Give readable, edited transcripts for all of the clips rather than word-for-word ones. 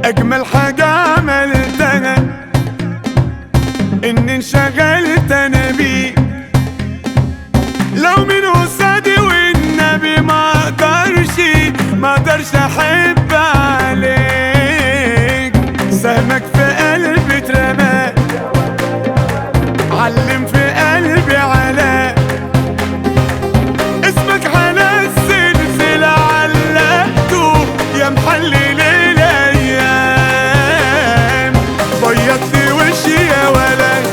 اجمل حاجة عملتها اني انشغلت انا بيك. لو من قصادي والنبي ما اقدرش احب عليك. سهمك في قلبي اترمى، علم في قلبي علاء. اسمك على السلسلة علقته يا محلل الايام. بيضت وشي يا ولد،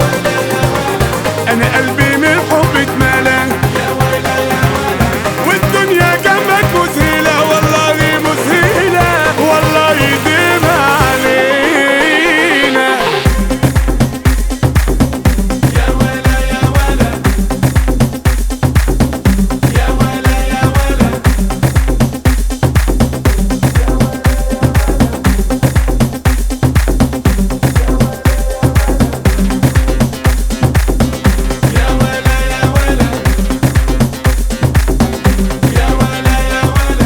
انا قلبي من الحب اتملى. والدنيا جنبك مذهلة، والله مذهلة، والله يديم علينا. يا ولا يا ولا يا ولا يا ولا يا ولا يا ولا يا ولا يا ولا.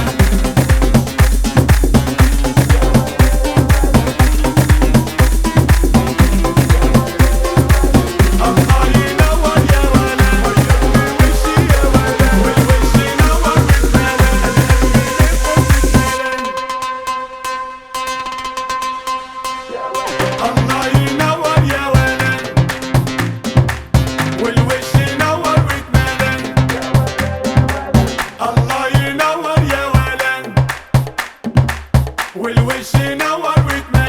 الله ينور يا ولا، وشي يا ولا، والوش ينور واتملى. الله ينور يا ولا، والوش ينور واتملى. الله ينور يا ولا، والوش ينور واتملى.